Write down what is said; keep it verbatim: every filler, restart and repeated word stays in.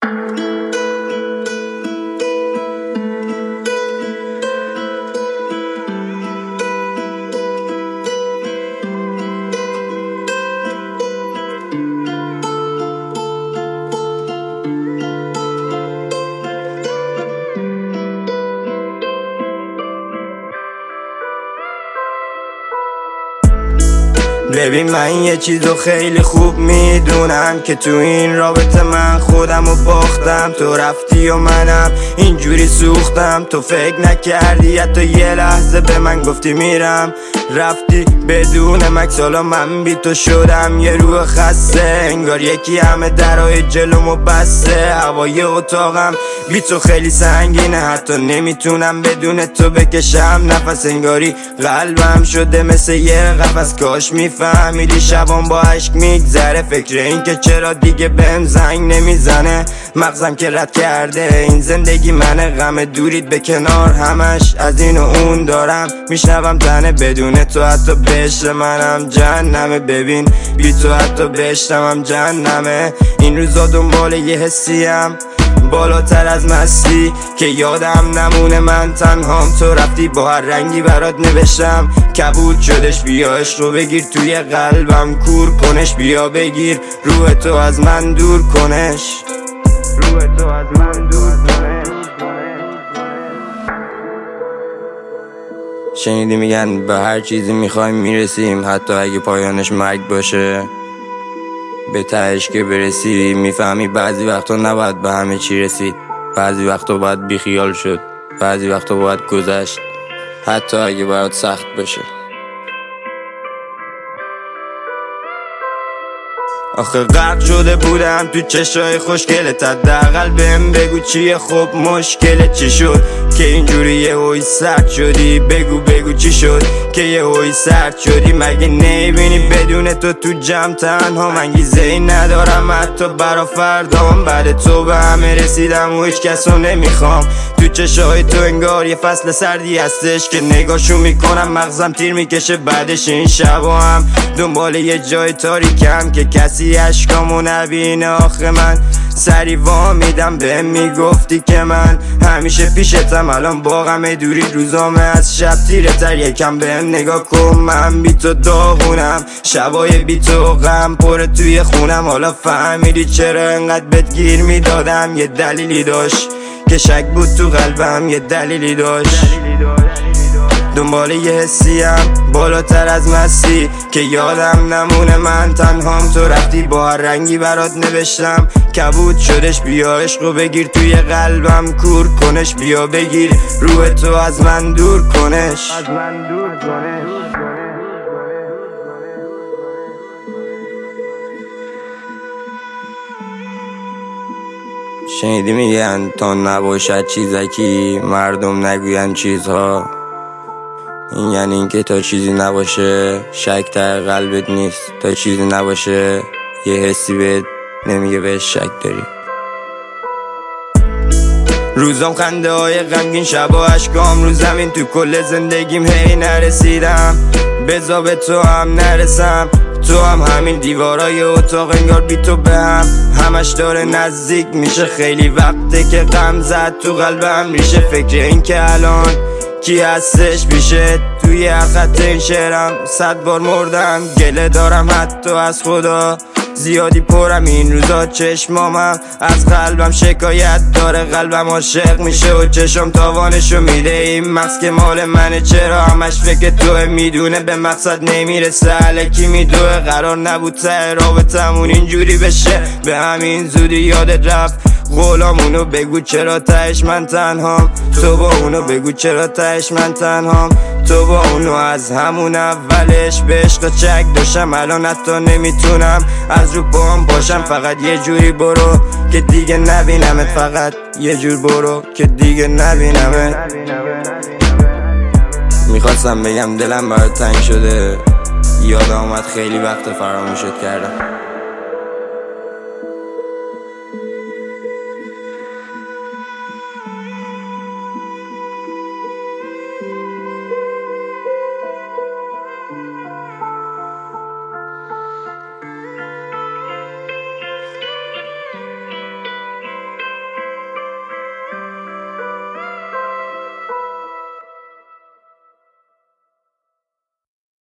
ببین من یه چیزو خیلی خوب میدونم که تو این رابطه من خودمو باختم. تو رفتی و منم اینجوری سوختم. تو فکر نکردی حتی یه لحظه به من گفتی میرم، رفتی بدون مکس. حالا من بی تو شدم یه روح خسته، انگار یکی همه درای جلومو بسته. هوای اتاقم بی تو خیلی سنگینه، حتی نمیتونم بدون تو بکشم نفس. انگاری قلبم شده مثل یه قفس. کاش میفهمیدی شبام با عشق میگذره، فکر این که چرا دیگه بهم زنگ نمیزنه. مغزم که رد کرده این زندگی منه، غم دوریت به کنار همش از این و اون دارم. میشنوم تنه بدون تو حتی بهشت منم جهنمه. ببین بی تو حتی بهشتم جهنمه. این روزا دنبال یه حسیم بالاتر از مستی که یادم نمونه من تنهام. تو رفتی با هر رنگی برات نوشتم کبود شدش. بیا عشق رو بگیر توی قلبم کور کنش، بیا بگیر روح تو از من دور کنش، روح تو از من دور کنش. شنیدی میگن به هر چیزی میخوایم میرسیم، حتی اگه پایانش مرگ باشه. به تهش که برسی میفهمی بعضی وقتا نباید به همه چی رسید، بعضی وقتا باید بیخیال شد، بعضی وقتا باید گذشت، حتی اگه برات سخت باشه. آخه غرق شده بودم تو چشای خوشگلت، حداقل بهم بگو چیه خب مشکلت چی شد که اینجوری یهویی سرد شدی. بگو بگو چی شد که یهویی سرد شدی. مگه نمیبینی بدون تو تو جمع تنها انگیزه ای ندارم حتی برا فردام. بعد تو به همه رسیدم و هیچ کسو نمیخوام. تو چشای تو انگار یه فصل سردی هستش که نگاهشو میکنم مغزم تیر میکشه. بعدش این شبا هم دنبال یه جای تاریکم که کسی عشقامو نبینه. آخه من سری وا میدم به میگفتی که من همیشه پیشتم، الان با غم دوری روزامه از شب تیره تر. یکم بهم نگاه کن من بی تو داغونم، شبای بی تو غم پره توی خونم. حالا فهمیدی چرا انقدر بهت گیر میدادم، یه دلیلی داشت که شک بود تو قلبم، یه دلیلی داشت. دنبال یه حسیم بالاتر از مستی که یادم نمونه من تنهام. تو رفتی با هر رنگی برات نوشتم کبود شدش. بیا عشق رو بگیر توی قلبم کور کنش، بیا بگیر روح تو از من دور کنش، از من دور کنش. شنیدی میگن تا نباشد چیزکی مردم نگوین چیزها. این یعنی اینکه تا چیزی نباشه شک در قلبت نیست، تا چیزی نباشه یه حسی بهت نمیگه بهش شک داری. روزام خنده های غمگین، شبا اشکام رو زمین. تو کل زندگیم هی نرسیدم بزا به تو هم نرسم. تو هم همین دیوارای اتاق انگار بی تو به هم همش داره نزدیک میشه. خیلی وقته که غم زد تو قلبم ریشه. فکر این که الان کی هستش پیشه توی هر خط این شعرم صد بار مردم. گله دارم حتی از خدا زیادی پرم این روزا. چشمامم از قلبم شکایت داره، قلبم عاشق میشه و چشم تاوانشو میده. این مغز که مال منه چرا همش فکر توه، میدونه به مقصد نمیرسه الکی میدوه. قرار نبود ته رابطمون اینجوری بشه، به همین زودی یادت رفت قولامونو. بگو چرا تهش من تنهام، تو با اونو بگو چرا تهش من تنهام. تو با اونو از همون اولش به عشق چک داشتم، الان حتی نمیتونم از رو پام باشم. فقط یه جوری برو که دیگه نبینمت، فقط یه جور برو که دیگه نبینمت. میخواستم بگم دلم برات تنگ شده، یاد آمد خیلی وقت فراموشت کردم.